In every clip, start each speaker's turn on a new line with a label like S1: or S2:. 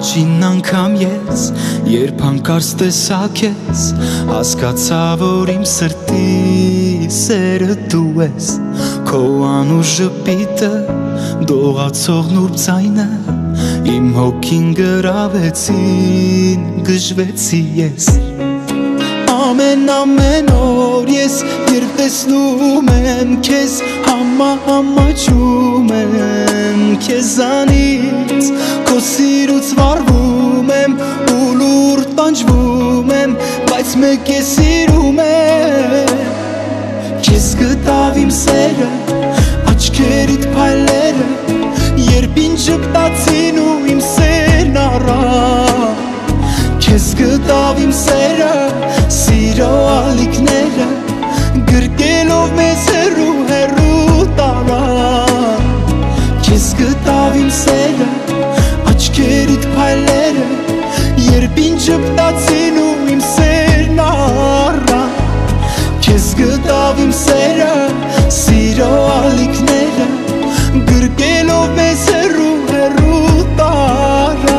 S1: Առաջին անգամ ես երբ հանկարծ տեսա քեզ հասկացա որ իմ սրտի սերը դու ես քո անուշ ժպիտը դողացող նուրբ ձայնը իմ հոգին գրավեցին գժվեցի ես ամեն օր ես երբ տեսնում եմ քեզ համաչում եմ քեզանից քո սիրուց վառվում եմ ու լուր տանջվում եմ բայց մեկ է սիրում եմ քեզ գտավ իմ սերը աչքերիդ փայլերը երբ ինձ ժպտացին ու իմ սերն առա քեզ գտավ իմ սերը սիրո ալիքները գրկելով մեզ հեռու տարա քեզ գտավ իմ սերը աչքերիդ փայլերը երբ ինձ ժպտացին ու իմ սերն առա քեզ գտավ իմ սերը սիրո ալիքները գրկելով մեզ հեռու տարա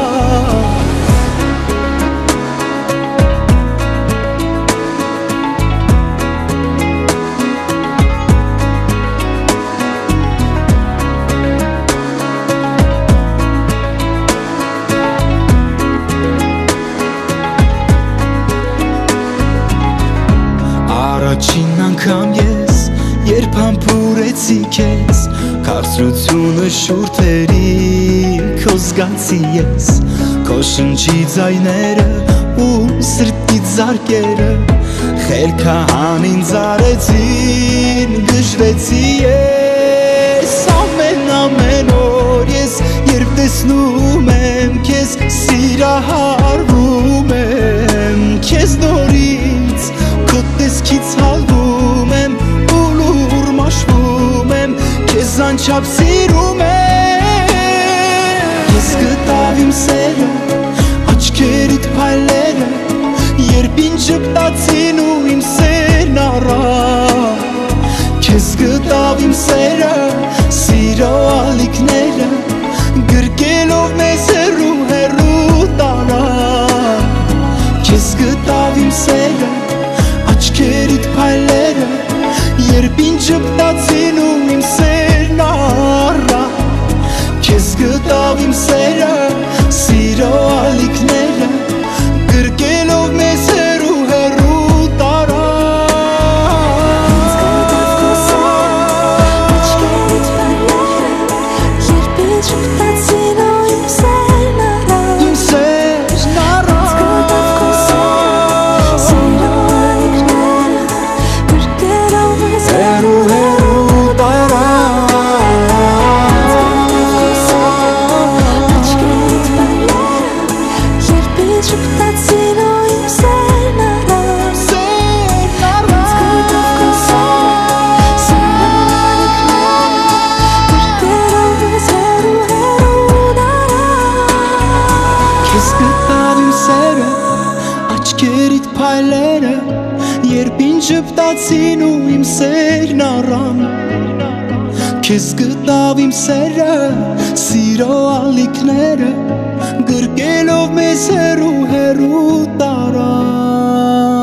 S1: Առաջին անգամ ես երբ համբուրեցի քեզ Կարծրությունը շուրթերի քո զգացի ես Քո շնչի ձայները ու սրտի զարկերը Խելքահանին զարեցին գժվեցի ես Ամեն օր ես երբ տեսնում եմ քեզ Սիրահարվում եմ քեզ նորից Քո տեսքից հալվում եմ ու լուր մաշվում եմ Քեզ անչափ սիրում եմ Քեզ գտավ իմ սերը աչքերիդ փայլերը Երբ ինձ ժպտացին ու իմ սերն առա Քեզ գտավ իմ սերը սիրո ալիքները Գրկելով մեզ հեռու տարա Քեզ գտավ իմ սերը աչքերիդ փայլերը Երբ ինձ ժպտացին ու իմ սերն առա Քեզ գտավ իմ սերը սիրո ալիքները Գրկելով մեզ հեռու տարա Քեզ գտավ իմ սերը աչքերիդ փայլերը Երբ ինձ ժպտացին ու իմ սերն առան Քեզ գտավ իմ սերը սիրո ալիքները Գրկելով մեզ հեռու տարա